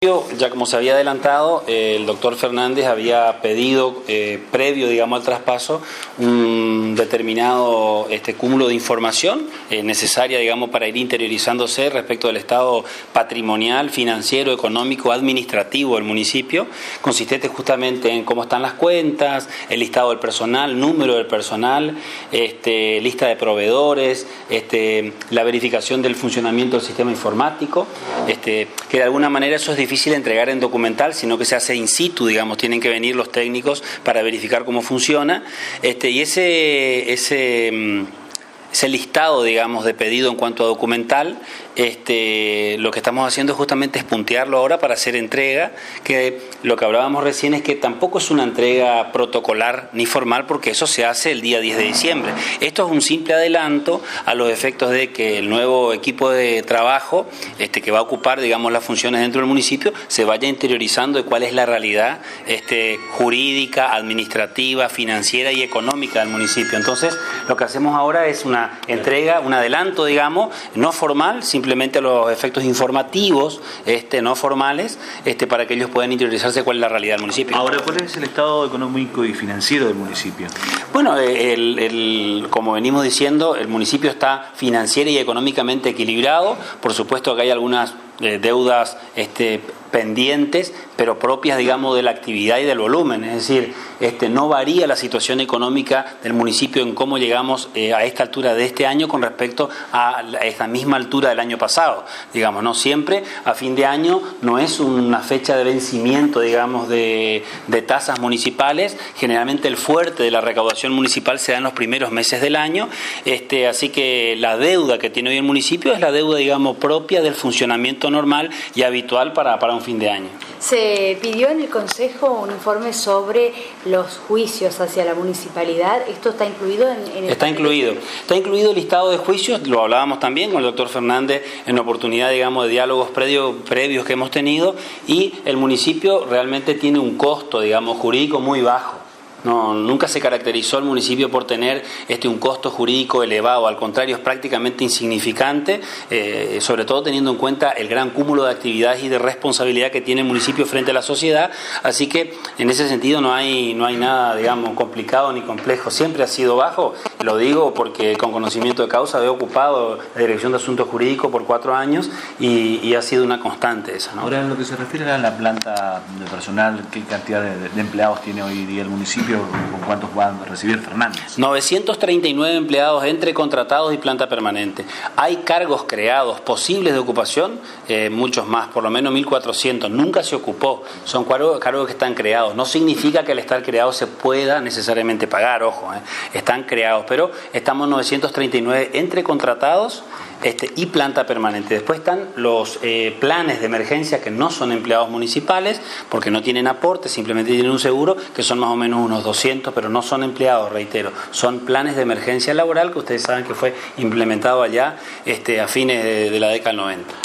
Ya como se había adelantado, el doctor Fernández había pedido, previo, digamos, al traspaso, un determinado cúmulo de información necesaria, digamos, para ir interiorizándose respecto del estado patrimonial, financiero, económico, administrativo del municipio, consistente justamente en cómo están las cuentas, el listado del personal, número del personal, lista de proveedores, la verificación del funcionamiento del sistema informático, que de alguna manera eso es difícil de entregar en documental, sino que se hace in situ, digamos, tienen que venir los técnicos para verificar cómo funciona, y ese listado, digamos, de pedido en cuanto a documental, lo que estamos haciendo justamente es puntearlo ahora para hacer entrega, que lo que hablábamos recién es que tampoco es una entrega protocolar ni formal, porque eso se hace el día 10 de diciembre. Esto es un simple adelanto a los efectos de que el nuevo equipo de trabajo que va a ocupar, digamos, las funciones dentro del municipio, se vaya interiorizando de cuál es la realidad jurídica, administrativa, financiera y económica del municipio. Entonces, lo que hacemos ahora es una entrega, un adelanto, digamos, no formal, simplemente a los efectos informativos, no formales, para que ellos puedan interiorizarse cuál es la realidad del municipio. Ahora, ¿cuál es el estado económico y financiero del municipio? Bueno, como venimos diciendo, el municipio está financiera y económicamente equilibrado. Por supuesto que hay algunas deudas pendientes, pero propias, digamos, de la actividad y del volumen. Es decir, no varía la situación económica del municipio en cómo llegamos a esta altura de este año con respecto a esta misma altura del año pasado. Digamos, no siempre a fin de año no es una fecha de vencimiento, digamos, de tasas municipales. Generalmente el fuerte de la recaudación municipal se da en los primeros meses del año. Así que la deuda que tiene hoy el municipio es la deuda, digamos, propia del funcionamiento normal y habitual para un fin de año. Se pidió en el Consejo un informe sobre los juicios hacia la municipalidad. ¿Esto está incluido en el...? Está incluido el listado de juicios. Lo hablábamos también con el doctor Fernández en oportunidad, digamos, de diálogos previos que hemos tenido, y el municipio realmente tiene un costo, digamos, jurídico muy bajo. No, nunca se caracterizó el municipio por tener un costo jurídico elevado, al contrario, es prácticamente insignificante, sobre todo teniendo en cuenta el gran cúmulo de actividades y de responsabilidad que tiene el municipio frente a la sociedad. Así que en ese sentido no hay nada, digamos, complicado ni complejo, siempre ha sido bajo. Lo digo porque con conocimiento de causa he ocupado la Dirección de Asuntos Jurídicos por 4 años y ha sido una constante esa, ¿no? Ahora, en lo que se refiere a la planta de personal, ¿qué cantidad de empleados tiene hoy día el municipio? ¿Con cuántos va a recibir Fernández? 939 empleados entre contratados y planta permanente. Hay cargos creados posibles de ocupación, muchos más, por lo menos 1.400. Nunca se ocupó, son cargos que están creados. No significa que al estar creado se pueda necesariamente pagar, ojo, están creados, pero estamos 939 entre contratados y planta permanente. Después están los planes de emergencia que no son empleados municipales porque no tienen aporte, simplemente tienen un seguro, que son más o menos unos 200, pero no son empleados, reitero, son planes de emergencia laboral que ustedes saben que fue implementado allá a fines de la década del 90.